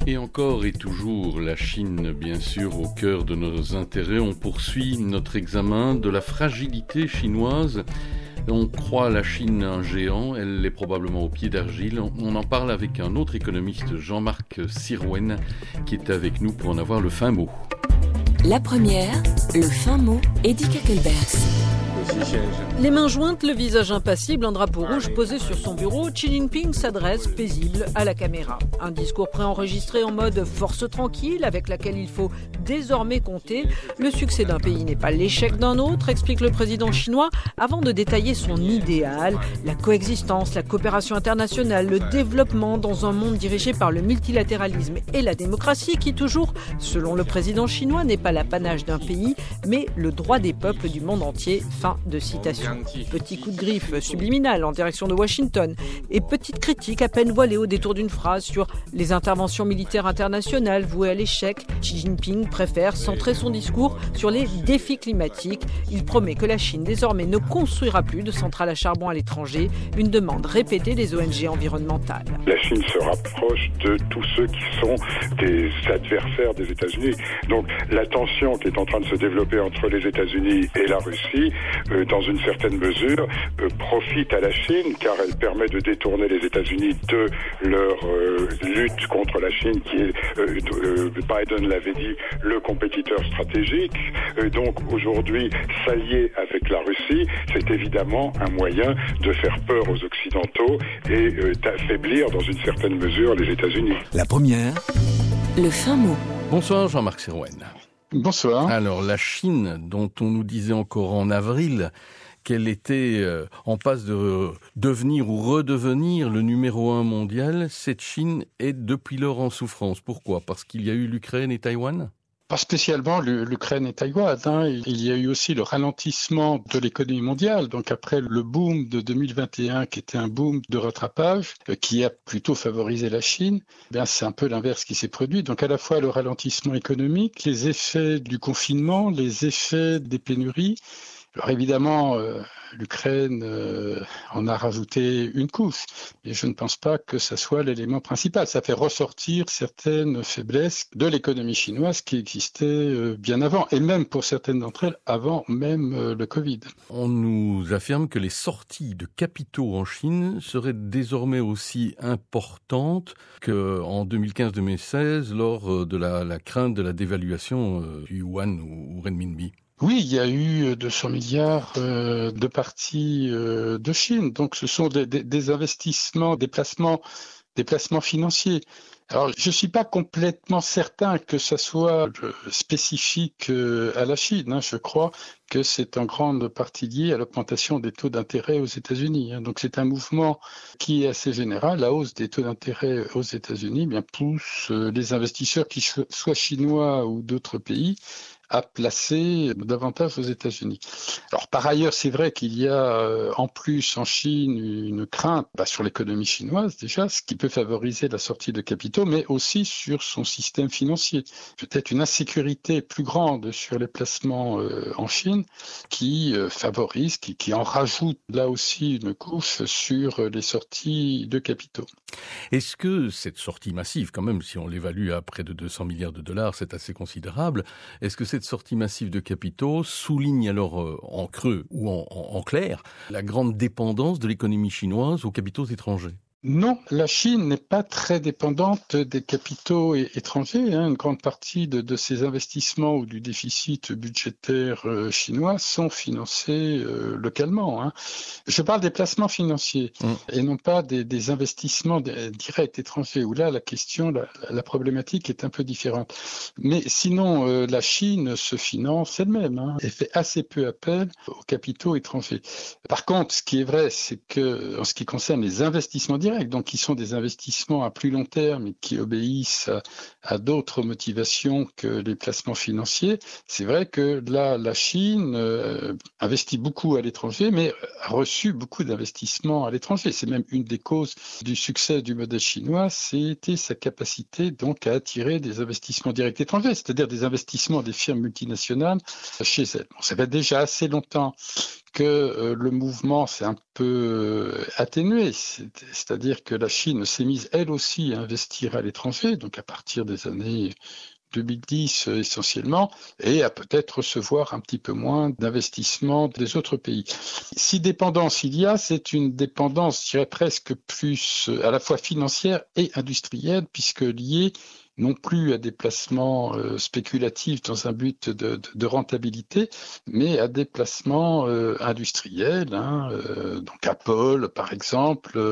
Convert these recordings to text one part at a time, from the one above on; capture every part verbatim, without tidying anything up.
Et encore et toujours, la Chine, bien sûr, au cœur de nos intérêts. On poursuit notre examen de la fragilité chinoise. On croit la Chine un géant, elle l'est probablement au pied d'argile. On en parle avec un autre économiste, Jean-Marc Sirouen, qui est avec nous pour en avoir le fin mot. La première, le fin mot, Eddy Kakelbergs. Les mains jointes, le visage impassible, un drapeau rouge posé sur son bureau, Xi Jinping s'adresse paisible à la caméra. Un discours préenregistré en mode force tranquille avec laquelle il faut désormais compter. Le succès d'un pays n'est pas l'échec d'un autre, explique le président chinois avant de détailler son idéal, la coexistence, la coopération internationale, le développement dans un monde dirigé par le multilatéralisme et la démocratie qui toujours, selon le président chinois, n'est pas l'apanage d'un pays, mais le droit des peuples du monde entier. Fin de citation. Petit coup de griffe subliminal en direction de Washington et petite critique à peine voilée au détour d'une phrase sur les interventions militaires internationales vouées à l'échec. Xi Jinping préfère centrer son discours sur les défis climatiques. Il promet que la Chine désormais ne construira plus de centrales à charbon à l'étranger, une demande répétée des O N G environnementales. La Chine se rapproche de tous ceux qui sont des adversaires des États-Unis. Donc la tension qui est en train de se développer entre les États-Unis et la Russie, euh, dans une certaine mesure, euh, profite à la Chine car elle permet de détourner les États-Unis de leur euh, lutte contre la Chine qui est, euh, euh, Biden l'avait dit, le compétiteur stratégique. Euh, donc aujourd'hui, s'allier avec la Russie, c'est évidemment un moyen de faire peur aux Occidentaux et euh, d'affaiblir dans une certaine mesure les États-Unis. La première, le fin mot. Bonsoir Jean-Marc Sirouen. Bonsoir. Alors la Chine, dont on nous disait encore en avril qu'elle était euh, en passe de devenir ou redevenir le numéro un mondial, cette Chine est depuis lors en souffrance. Pourquoi ? Parce qu'il y a eu l'Ukraine et Taïwan ? Pas spécialement l'Ukraine et Taïwan. Hein. Il y a eu aussi le ralentissement de l'économie mondiale. Donc après le boom de deux mille vingt et un, qui était un boom de rattrapage, euh, qui a plutôt favorisé la Chine, eh bien c'est un peu l'inverse qui s'est produit. Donc à la fois le ralentissement économique, les effets du confinement, les effets des pénuries. Alors évidemment, euh, l'Ukraine euh, en a rajouté une couche, mais je ne pense pas que ça soit l'élément principal. Ça fait ressortir certaines faiblesses de l'économie chinoise qui existaient euh, bien avant, et même pour certaines d'entre elles, avant même euh, le Covid. On nous affirme que les sorties de capitaux en Chine seraient désormais aussi importantes qu'en deux mille quinze deux mille seize, lors de la, la crainte de la dévaluation euh, du yuan ou, ou renminbi. Oui, il y a eu deux cents milliards euh, de parties euh, de Chine. Donc, ce sont des, des, des investissements, des placements, des placements financiers. Alors, je suis pas complètement certain que ça soit spécifique euh, à la Chine. Hein. Je crois que c'est en grande partie lié à l'augmentation des taux d'intérêt aux États-Unis. Hein. Donc, c'est un mouvement qui est assez général. La hausse des taux d'intérêt aux États-Unis, bien pousse euh, les investisseurs, qui soient chinois ou d'autres pays, à placer davantage aux États-Unis. Alors par ailleurs, c'est vrai qu'il y a euh, en plus en Chine une crainte bah, sur l'économie chinoise déjà, ce qui peut favoriser la sortie de capitaux, mais aussi sur son système financier. Peut-être une insécurité plus grande sur les placements euh, en Chine qui euh, favorise, qui, qui en rajoute là aussi une couche sur les sorties de capitaux. Est-ce que cette sortie massive, quand même, si on l'évalue à près de deux cents milliards de dollars, c'est assez considérable, est-ce que cette sortie massive de capitaux souligne alors euh, en creux ou en, en, en clair la grande dépendance de l'économie chinoise aux capitaux étrangers ? Non, la Chine n'est pas très dépendante des capitaux étrangers. Hein. Une grande partie de, de ces investissements ou du déficit budgétaire euh, chinois sont financés euh, localement. Hein. Je parle des placements financiers mmh. et non pas des, des investissements directs étrangers, où là, la question, la, la problématique est un peu différente. Mais sinon, euh, la Chine se finance elle-même hein, et fait assez peu appel aux capitaux étrangers. Par contre, ce qui est vrai, c'est que en ce qui concerne les investissements directs, donc qui sont des investissements à plus long terme et qui obéissent à, à d'autres motivations que les placements financiers. C'est vrai que là, la Chine euh, investit beaucoup à l'étranger, mais a reçu beaucoup d'investissements à l'étranger. C'est même une des causes du succès du modèle chinois, c'était sa capacité donc à attirer des investissements directs étrangers, c'est-à-dire des investissements des firmes multinationales chez elles. Bon, ça fait déjà assez longtemps que euh, le mouvement s'est un peu atténué, c'est, c'est-à-dire que la Chine s'est mise elle aussi à investir à l'étranger, donc à partir des années deux mille dix euh, essentiellement, et à peut-être recevoir un petit peu moins d'investissement des autres pays. Si dépendance il y a, c'est une dépendance, je dirais presque plus à la fois financière et industrielle, puisque liée non plus à des placements euh, spéculatifs dans un but de, de, de rentabilité, mais à des placements euh, industriels. Hein, euh, donc Apple, par exemple, euh,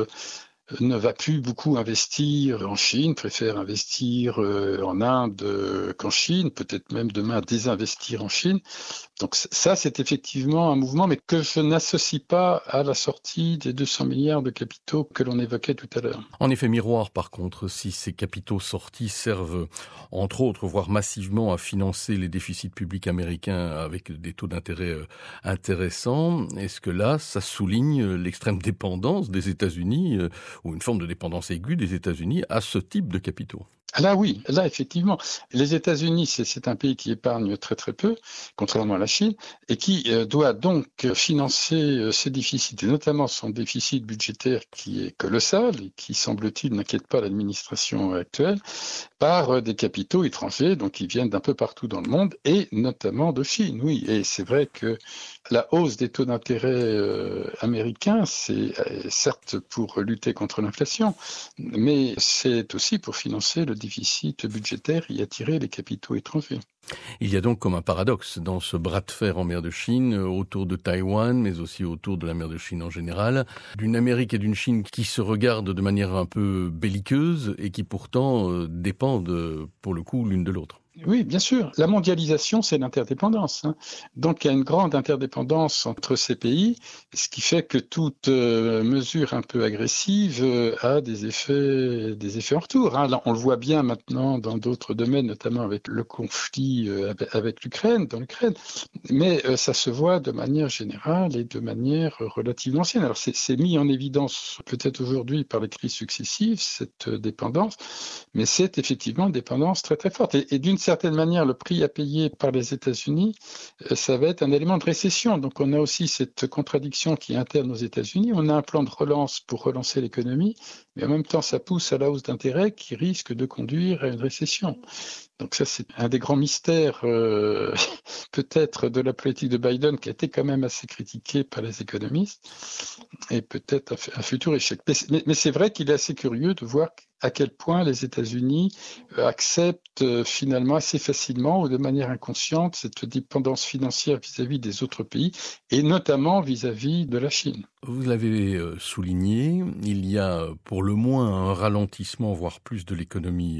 ne va plus beaucoup investir en Chine, préfère investir euh, en Inde euh, qu'en Chine, peut-être même demain désinvestir en Chine. Donc ça, c'est effectivement un mouvement, mais que je n'associe pas à la sortie des deux cents milliards de capitaux que l'on évoquait tout à l'heure. En effet miroir, par contre, si ces capitaux sortis servent, entre autres, voire massivement, à financer les déficits publics américains avec des taux d'intérêt euh, intéressants, est-ce que là, ça souligne l'extrême dépendance des États-Unis, euh, ou une forme de dépendance aiguë des États-Unis à ce type de capitaux? Là, oui, là, effectivement. Les États-Unis, c'est, c'est un pays qui épargne très, très peu, contrairement à la Chine, et qui euh, doit donc financer euh, ses déficits, et notamment son déficit budgétaire qui est colossal et qui, semble-t-il, n'inquiète pas l'administration actuelle, par euh, des capitaux étrangers, donc qui viennent d'un peu partout dans le monde, et notamment de Chine, oui. Et c'est vrai que la hausse des taux d'intérêt euh, américains, c'est euh, certes pour lutter contre l'inflation, mais c'est aussi pour financer le déficit budgétaire et attirer les capitaux étrangers. Il y a donc comme un paradoxe dans ce bras de fer en mer de Chine, autour de Taïwan, mais aussi autour de la mer de Chine en général, d'une Amérique et d'une Chine qui se regardent de manière un peu belliqueuse et qui pourtant euh, dépendent pour le coup l'une de l'autre. Oui, bien sûr. La mondialisation, c'est l'interdépendance. Hein. Donc, il y a une grande interdépendance entre ces pays, ce qui fait que toute euh, mesure un peu agressive euh, a des effets, des effets en retour. Hein. Là, on le voit bien maintenant dans d'autres domaines, notamment avec le conflit euh, avec l'Ukraine, dans l'Ukraine. Mais euh, ça se voit de manière générale et de manière relativement ancienne. Alors, c'est, c'est mis en évidence peut-être aujourd'hui par les crises successives, cette euh, dépendance, mais c'est effectivement une dépendance très très forte. Et, et d'une certaine manière, le prix à payer par les États-Unis, ça va être un élément de récession. Donc, on a aussi cette contradiction qui est interne aux États-Unis. On a un plan de relance pour relancer l'économie, mais en même temps, ça pousse à la hausse d'intérêt qui risque de conduire à une récession. Donc ça, c'est un des grands mystères euh, peut-être de la politique de Biden qui a été quand même assez critiquée par les économistes et peut-être un, un futur échec. Mais, mais, mais c'est vrai qu'il est assez curieux de voir à quel point les États-Unis acceptent euh, finalement assez facilement ou de manière inconsciente cette dépendance financière vis-à-vis des autres pays et notamment vis-à-vis de la Chine. Vous l'avez souligné, il y a pour le moins un ralentissement, voire plus, de l'économie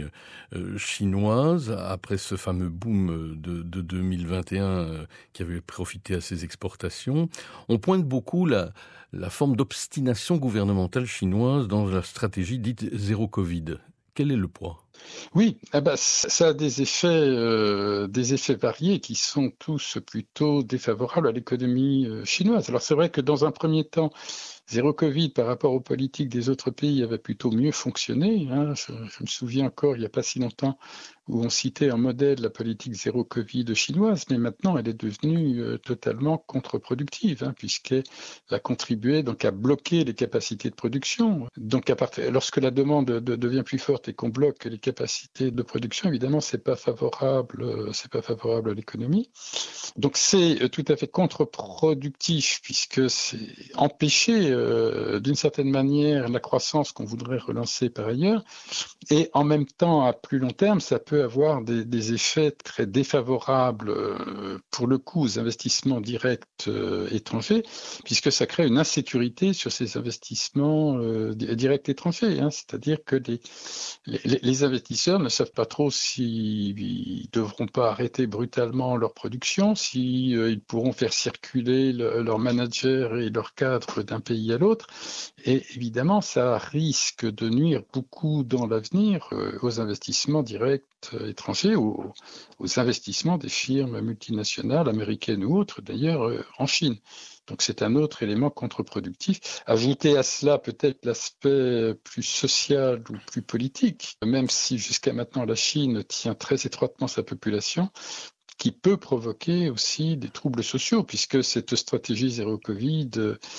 chinoise après ce fameux boom de, de deux mille vingt et un qui avait profité à ses exportations. On pointe beaucoup la, la forme d'obstination gouvernementale chinoise dans la stratégie dite zéro Covid. Quel est le poids ? Oui, eh ben, ça a des effets, euh, des effets variés qui sont tous plutôt défavorables à l'économie euh, chinoise. Alors c'est vrai que dans un premier temps, zéro Covid par rapport aux politiques des autres pays avait plutôt mieux fonctionné. Hein. Je, je me souviens encore, il n'y a pas si longtemps, où on citait en modèle la politique zéro Covid chinoise, mais maintenant elle est devenue euh, totalement contre-productive, hein, puisqu'elle a contribué donc à bloquer les capacités de production. Donc à partir, lorsque la demande de, devient plus forte et qu'on bloque les capacités de production, évidemment, c'est pas favorable, euh, c'est pas favorable à l'économie. Donc c'est tout à fait contre-productif, puisque c'est empêcher euh, d'une certaine manière la croissance qu'on voudrait relancer par ailleurs, et en même temps, à plus long terme, ça peut avoir des, des effets très défavorables euh, pour le coup aux investissements directs euh, étrangers, puisque ça crée une insécurité sur ces investissements euh, directs étrangers. Hein, c'est-à-dire que les, les, les investisseurs ne savent pas trop s'ils devront pas arrêter brutalement leur production, si euh, ils pourront faire circuler le, leurs managers et leurs cadres d'un pays à l'autre. Et évidemment, ça risque de nuire beaucoup dans l'avenir euh, aux investissements directs étrangers, aux, aux investissements des firmes multinationales, américaines ou autres, d'ailleurs, euh, en Chine. Donc c'est un autre élément contre-productif. Ajouter à cela peut-être l'aspect plus social ou plus politique, même si jusqu'à maintenant la Chine tient très étroitement sa population, qui peut provoquer aussi des troubles sociaux, puisque cette stratégie zéro Covid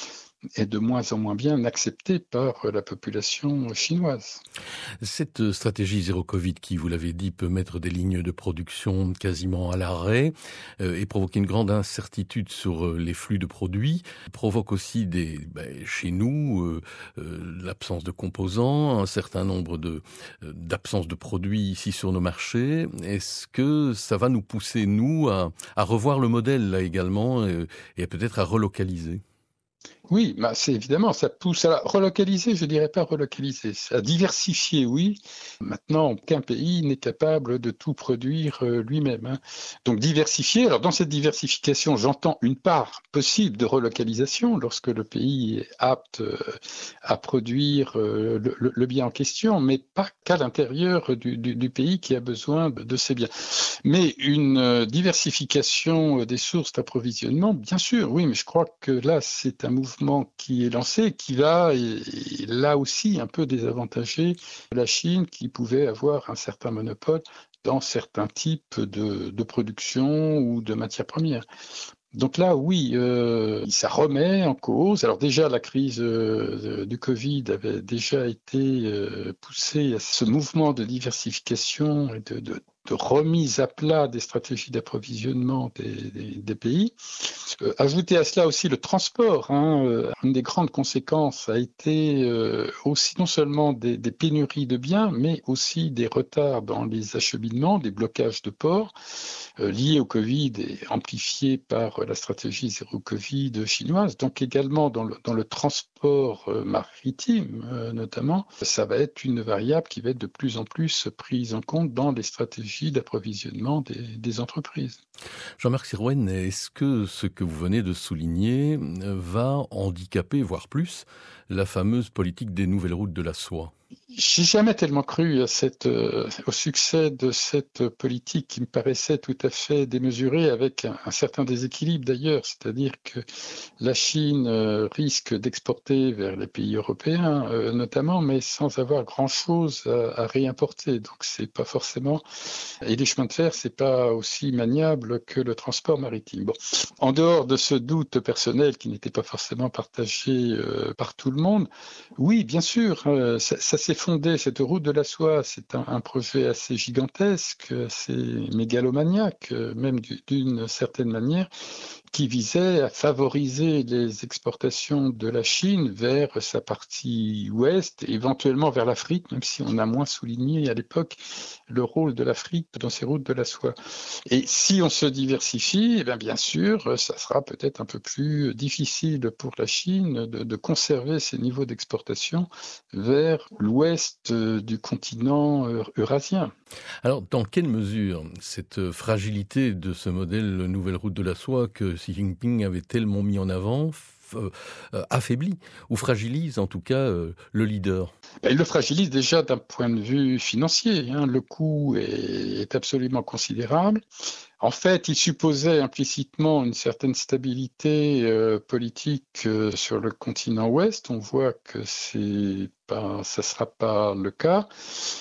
est de moins en moins bien acceptée par la population chinoise. Cette stratégie zéro Covid qui, vous l'avez dit, peut mettre des lignes de production quasiment à l'arrêt euh, et provoquer une grande incertitude sur euh, les flux de produits, provoque aussi des, ben, chez nous euh, euh, l'absence de composants, un certain nombre de, euh, d'absence de produits ici sur nos marchés. Est-ce que ça va nous pousser, nous, à, à revoir le modèle là également euh, et peut-être à relocaliser ? Oui, bah c'est évidemment, ça pousse à relocaliser, je dirais pas relocaliser, à diversifier, oui. Maintenant, aucun pays n'est capable de tout produire euh, lui-même, hein. Donc diversifier, alors dans cette diversification, j'entends une part possible de relocalisation lorsque le pays est apte euh, à produire euh, le, le, le bien en question, mais pas qu'à l'intérieur du, du, du pays qui a besoin de, de ces biens. Mais une euh, diversification des sources d'approvisionnement, bien sûr, oui, mais je crois que là, c'est un mouvement qui est lancé, qui va, et, et là aussi, un peu désavantager la Chine qui pouvait avoir un certain monopole dans certains types de, de production ou de matières premières. Donc là, oui, euh, ça remet en cause. Alors déjà, la crise euh, du Covid avait déjà été euh, poussée à ce mouvement de diversification et de, de, de remise à plat des stratégies d'approvisionnement des, des, des pays. Euh, ajouter à cela aussi le transport, hein, euh, une des grandes conséquences a été euh, aussi non seulement des, des pénuries de biens, mais aussi des retards dans les acheminements, des blocages de ports euh, liés au Covid et amplifiés par la stratégie zéro Covid chinoise. Donc également dans le, dans le transport euh, maritime euh, notamment, ça va être une variable qui va être de plus en plus prise en compte dans les stratégies d'approvisionnement des, des entreprises. Jean-Marc Sirouenne, est-ce que ce que vous venez de souligner va handicaper, voire plus, la fameuse politique des nouvelles routes de la soie ? J'ai jamais tellement cru à cette, euh, au succès de cette politique qui me paraissait tout à fait démesurée, avec un, un certain déséquilibre d'ailleurs, c'est-à-dire que la Chine euh, risque d'exporter vers les pays européens euh, notamment, mais sans avoir grand-chose à, à réimporter. Donc c'est pas forcément, et les chemins de fer c'est pas aussi maniable que le transport maritime. Bon, en dehors de ce doute personnel qui n'était pas forcément partagé euh, par tout le monde, oui, bien sûr, euh, ça, ça s'est fondé, cette route de la soie, c'est un, un projet assez gigantesque, assez mégalomaniaque, même d'une certaine manière, qui visait à favoriser les exportations de la Chine vers sa partie ouest, éventuellement vers l'Afrique, même si on a moins souligné à l'époque le rôle de l'Afrique dans ces routes de la soie. Et si on se diversifie, eh bien, bien sûr, ça sera peut-être un peu plus difficile pour la Chine de, de conserver ses niveaux d'exportation vers l'ouest du continent eurasien. Alors, dans quelle mesure cette fragilité de ce modèle nouvelle route de la soie que Xi Jinping avait tellement mis en avant euh, euh, affaiblit ou fragilise en tout cas euh, le leader ? Il le fragilise déjà d'un point de vue financier, hein. Le coût est, est absolument considérable. En fait, il supposait implicitement une certaine stabilité euh, politique euh, sur le continent ouest. On voit que c'est pas, ça sera pas le cas.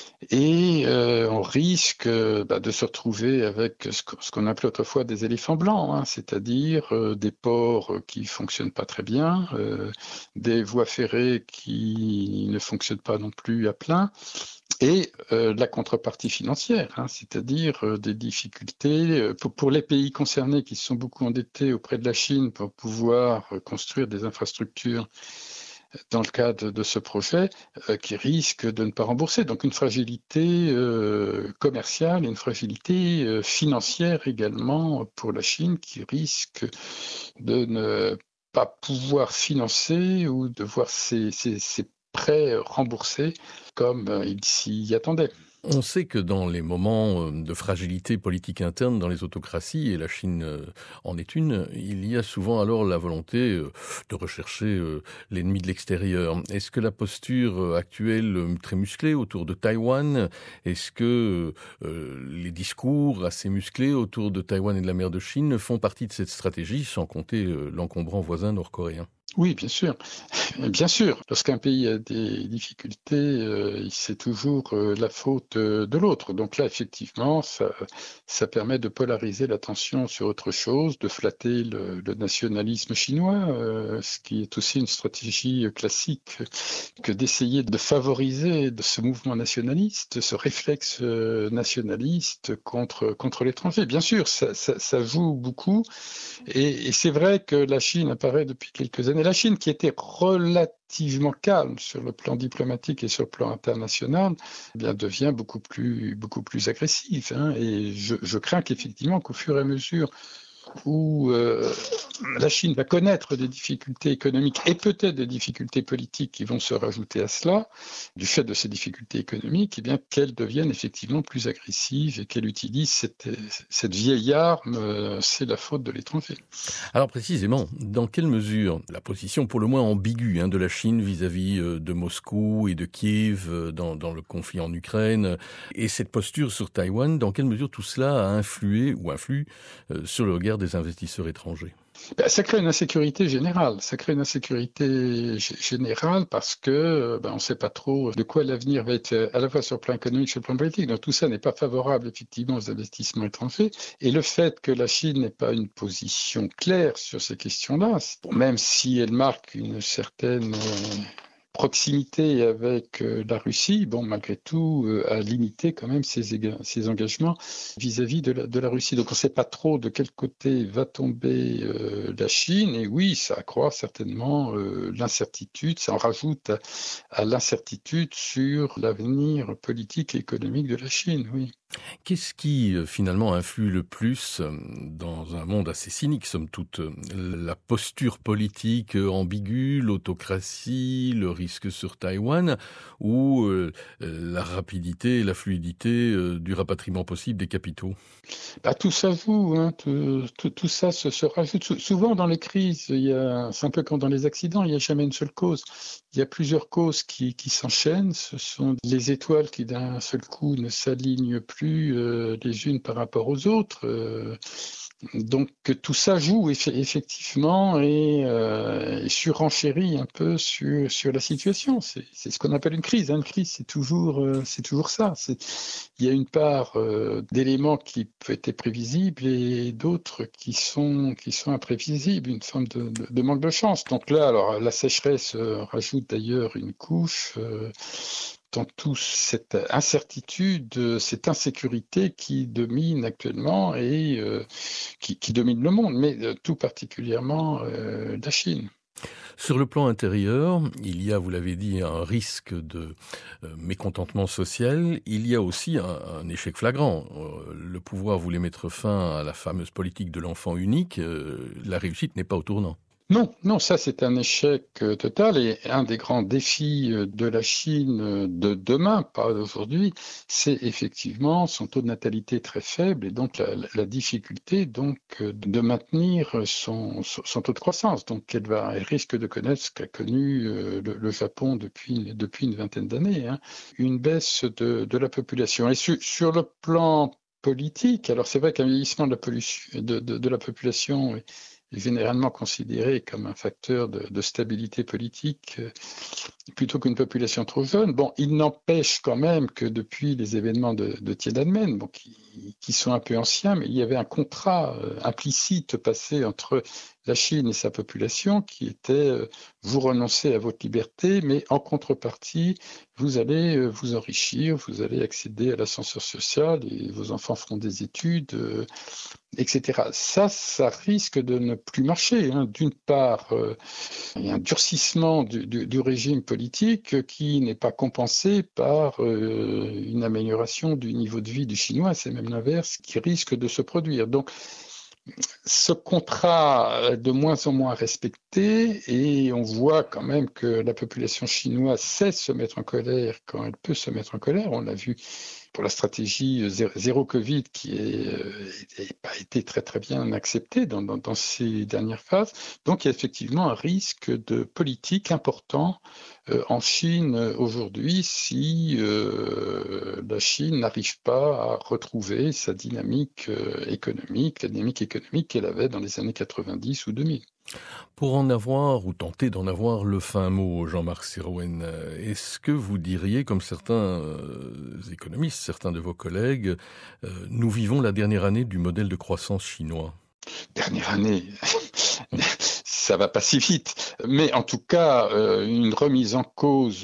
Et euh, on risque euh, bah, de se retrouver avec ce, ce qu'on appelait autrefois des éléphants blancs, hein, c'est-à-dire euh, des ports qui fonctionnent pas très bien, euh, des voies ferrées qui ne fonctionnent pas non plus à plein, et euh, la contrepartie financière, hein, c'est-à-dire euh, des difficultés euh, pour, pour les pays concernés qui sont beaucoup endettés auprès de la Chine pour pouvoir euh, construire des infrastructures dans le cadre de ce projet, euh, qui risque de ne pas rembourser. Donc une fragilité euh, commerciale et une fragilité euh, financière également pour la Chine qui risque de ne pas pouvoir financer ou de voir ses, ses, ses prêts remboursés comme euh, il s'y attendait. On sait que dans les moments de fragilité politique interne dans les autocraties, et la Chine en est une, il y a souvent alors la volonté de rechercher l'ennemi de l'extérieur. Est-ce que la posture actuelle très musclée autour de Taïwan, est-ce que les discours assez musclés autour de Taïwan et de la mer de Chine font partie de cette stratégie, sans compter l'encombrant voisin nord-coréen ? Oui, bien sûr. Bien sûr, lorsqu'un pays a des difficultés, euh, c'est toujours euh, la faute euh, de l'autre. Donc là, effectivement, ça, ça permet de polariser l'attention sur autre chose, de flatter le, le nationalisme chinois, euh, ce qui est aussi une stratégie classique que d'essayer de favoriser de ce mouvement nationaliste, ce réflexe euh, nationaliste contre, contre l'étranger. Bien sûr, ça, ça, ça joue beaucoup. Et, et c'est vrai que la Chine apparaît depuis quelques années. La Chine, qui était relativement calme sur le plan diplomatique et sur le plan international, eh bien, devient beaucoup plus, beaucoup plus agressive. Hein, et je, je crains qu'effectivement, qu'au fur et à mesure où euh, la Chine va connaître des difficultés économiques et peut-être des difficultés politiques qui vont se rajouter à cela, du fait de ces difficultés économiques, eh bien qu'elle devienne effectivement plus agressive et qu'elle utilise cette, cette vieille arme, euh, c'est la faute de l'étranger. Alors précisément, dans quelle mesure la position pour le moins ambiguë hein, de la Chine vis-à-vis euh, de Moscou et de Kiev euh, dans, dans le conflit en Ukraine et cette posture sur Taïwan, dans quelle mesure tout cela a influé ou influe euh, sur le regard des investisseurs étrangers? Ben, ça crée une insécurité générale. Ça crée une insécurité g- générale parce que ben, on ne sait pas trop de quoi l'avenir va être, à la fois sur le plan économique et sur le plan politique. Donc tout ça n'est pas favorable effectivement aux investissements étrangers. Et le fait que la Chine n'ait pas une position claire sur ces questions-là, bon, même si elle marque une certaine euh, proximité avec euh, la Russie, bon, malgré tout, euh, a limité quand même ses, éga- ses engagements vis-à-vis de la, de la Russie. Donc on ne sait pas trop de quel côté va tomber euh, la Chine. Et oui, ça accroît certainement euh, l'incertitude, ça en rajoute à, à l'incertitude sur l'avenir politique et économique de la Chine, oui. Qu'est-ce qui euh, finalement influe le plus euh, dans un monde assez cynique, somme toute? La posture politique euh, ambiguë, l'autocratie, le risque sur Taïwan ou euh, la rapidité et la fluidité euh, du rapatriement possible des capitaux? Bah, tout ça joue, hein, tout, tout, tout ça se, se rajoute. Sou- Souvent dans les crises, il y a, c'est un peu comme dans les accidents, il n'y a jamais une seule cause. Il y a plusieurs causes qui, qui s'enchaînent. Ce sont les étoiles qui d'un seul coup ne s'alignent plus euh, les unes par rapport aux autres. Euh, donc tout ça joue eff- effectivement et, euh, et surenchérit un peu sur, sur la situation. C'est, c'est ce qu'on appelle une crise. Hein. Une crise, c'est toujours, euh, c'est toujours ça. C'est, il y a une part euh, d'éléments qui peuvent être prévisibles et d'autres qui sont, qui sont imprévisibles, une forme de, de, de manque de chance. Donc là, alors la sécheresse euh, rajoute d'ailleurs une couche. Euh, dans toute cette incertitude, cette insécurité qui domine actuellement et euh, qui, qui domine le monde, mais euh, tout particulièrement euh, la Chine. Sur le plan intérieur, il y a, vous l'avez dit, un risque de euh, mécontentement social. Il y a aussi un, un échec flagrant. Euh, le pouvoir voulait mettre fin à la fameuse politique de l'enfant unique. Euh, la réussite n'est pas au tournant. Non, non, ça c'est un échec euh, total et un des grands défis euh, de la Chine euh, de demain, pas d'aujourd'hui, c'est effectivement son taux de natalité très faible et donc la, la- la difficulté donc euh, de maintenir son, son, son taux de croissance. Donc elle va, elle risque de connaître ce qu'a connu euh, le, le Japon depuis, depuis une vingtaine d'années, hein, une baisse de, de la population. Et sur, sur le plan politique, alors c'est vrai qu'un vieillissement de la, pollution, de, de, de la population est généralement considéré comme un facteur de, de stabilité politique euh, plutôt qu'une population trop jeune. Bon, il n'empêche quand même que depuis les événements de, de Tiananmen, bon, qui, qui sont un peu anciens, mais il y avait un contrat euh, implicite passé entre la Chine et sa population qui était euh, vous renoncez à votre liberté, mais en contrepartie, vous allez euh, vous enrichir, vous allez accéder à l'ascenseur social et vos enfants feront des études, euh, et cetera. Ça, ça risque de ne plus marcher. Hein. D'une part, euh, il y a un durcissement du, du, du régime politique qui n'est pas compensé par euh, une amélioration du niveau de vie du Chinois, c'est même l'inverse qui risque de se produire. Donc, ce contrat est de moins en moins respecté et on voit quand même que la population chinoise sait se mettre en colère quand elle peut se mettre en colère. On l'a vu pour la stratégie zéro Covid qui n'a pas été très très bien acceptée dans, dans, dans ces dernières phases. Donc il y a effectivement un risque de politique important euh, en Chine aujourd'hui si euh, la Chine n'arrive pas à retrouver sa dynamique euh, économique, la dynamique économique qu'elle avait dans les années quatre-vingt-dix ou deux mille. Pour en avoir, ou tenter d'en avoir le fin mot, Jean-Marc Sirouen, est-ce que vous diriez, comme certains euh, économistes, certains de vos collègues, euh, nous vivons la dernière année du modèle de croissance chinois ? Dernière année, ça va pas si vite. Mais en tout cas, euh, une remise en cause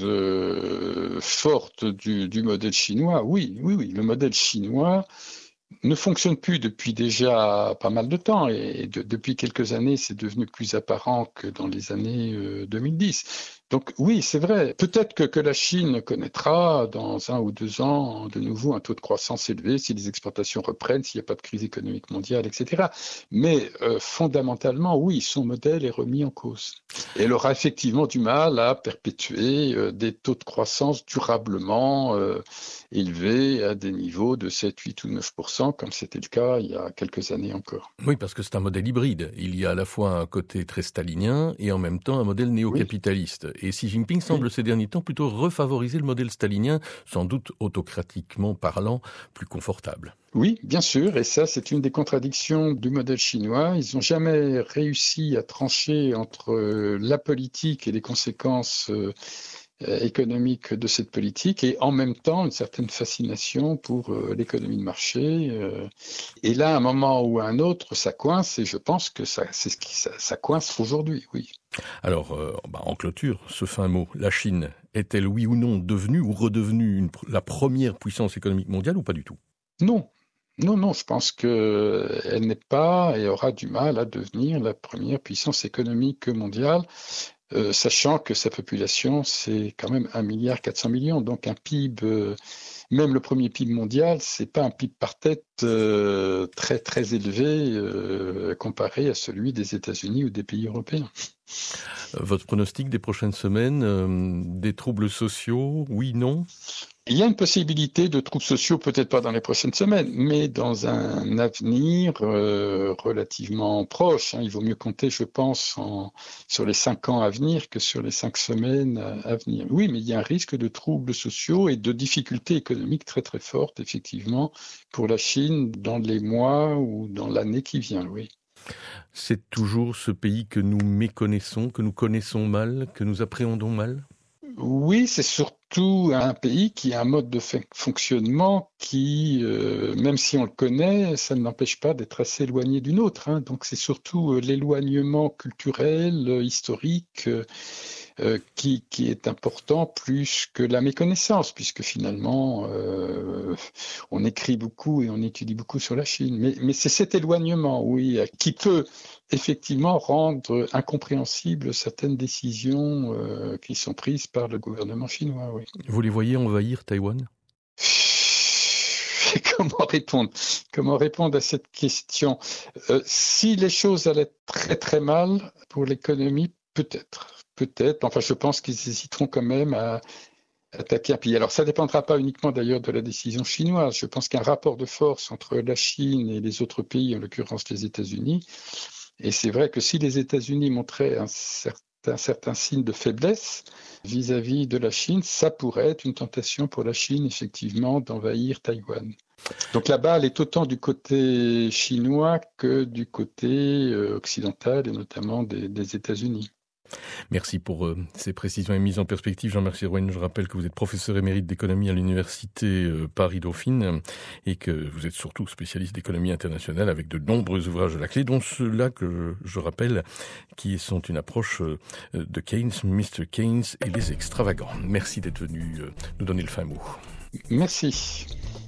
euh, forte du, du modèle chinois, oui, oui, oui. Le modèle chinois ne fonctionne plus depuis déjà pas mal de temps et de, depuis quelques années, c'est devenu plus apparent que dans les années euh, deux mille dix. Donc oui, c'est vrai. Peut-être que, que la Chine connaîtra dans un ou deux ans de nouveau un taux de croissance élevé si les exportations reprennent, s'il n'y a pas de crise économique mondiale, et cetera. Mais euh, fondamentalement, oui, son modèle est remis en cause. Et elle aura effectivement du mal à perpétuer euh, des taux de croissance durablement euh, élevés à des niveaux de sept, huit ou neuf pour cent, comme c'était le cas il y a quelques années encore. Oui, parce que c'est un modèle hybride. Il y a à la fois un côté très stalinien et en même temps un modèle néo-capitaliste. Oui. Et Xi Jinping semble oui. ces derniers temps plutôt refavoriser le modèle stalinien, sans doute autocratiquement parlant, plus confortable. Oui, bien sûr, et ça c'est une des contradictions du modèle chinois. Ils n'ont jamais réussi à trancher entre la politique et les conséquences euh, économique de cette politique et en même temps une certaine fascination pour euh, l'économie de marché. Euh, et là, à un moment ou à un autre, ça coince et je pense que ça, c'est ce qui, ça, ça coince aujourd'hui, oui. Alors, euh, bah, en clôture, ce fin mot, la Chine est-elle oui ou non devenue ou redevenue une, la première puissance économique mondiale ou pas du tout ? Non. Non, non, je pense qu'elle n'est pas et aura du mal à devenir la première puissance économique mondiale. Euh, sachant que sa population, c'est quand même un milliard quatre cents millions. Donc un P I B, euh, même le premier P I B mondial, c'est pas un P I B par tête euh, très très élevé euh, comparé à celui des États-Unis ou des pays européens. Votre pronostic des prochaines semaines, euh, des troubles sociaux, oui, non ? Il y a une possibilité de troubles sociaux, peut-être pas dans les prochaines semaines, mais dans un avenir euh, relativement proche. Hein. Il vaut mieux compter, je pense, en, sur les cinq ans à venir que sur les cinq semaines à, à venir. Oui, mais il y a un risque de troubles sociaux et de difficultés économiques très très fortes, effectivement, pour la Chine dans les mois ou dans l'année qui vient, oui. C'est toujours ce pays que nous méconnaissons, que nous connaissons mal, que nous appréhendons mal ? Oui, c'est surtout un pays qui a un mode de fonctionnement qui, euh, même si on le connaît, ça ne l'empêche pas d'être assez éloigné d'une autre. Hein. Donc c'est surtout l'éloignement culturel, historique, euh, qui, qui est important plus que la méconnaissance, puisque finalement, euh, on écrit beaucoup et on étudie beaucoup sur la Chine. Mais, mais c'est cet éloignement, oui, qui peut effectivement rendre incompréhensibles certaines décisions euh, qui sont prises par le gouvernement chinois. Oui. Vous les voyez envahir Taïwan ? Comment répondre Comment répondre à cette question euh, Si les choses allaient très très mal pour l'économie, peut-être. Peut-être. Enfin, je pense qu'ils hésiteront quand même à attaquer un pays. Alors, ça ne dépendra pas uniquement d'ailleurs de la décision chinoise. Je pense qu'un rapport de force entre la Chine et les autres pays, en l'occurrence les États-Unis, et c'est vrai que si les États-Unis montraient un certain, un certain signe de faiblesse vis-à-vis de la Chine, ça pourrait être une tentation pour la Chine, effectivement, d'envahir Taïwan. Donc la balle est autant du côté chinois que du côté occidental, et notamment des, des États-Unis. Merci pour euh, ces précisions et mises en perspective. Jean-Marc Sirouen, je rappelle que vous êtes professeur émérite d'économie à l'université euh, Paris-Dauphine et que vous êtes surtout spécialiste d'économie internationale avec de nombreux ouvrages à la clé, dont ceux-là que je rappelle qui sont une approche euh, de Keynes, mister Keynes et les extravagants. Merci d'être venu euh, nous donner le fin mot. Merci.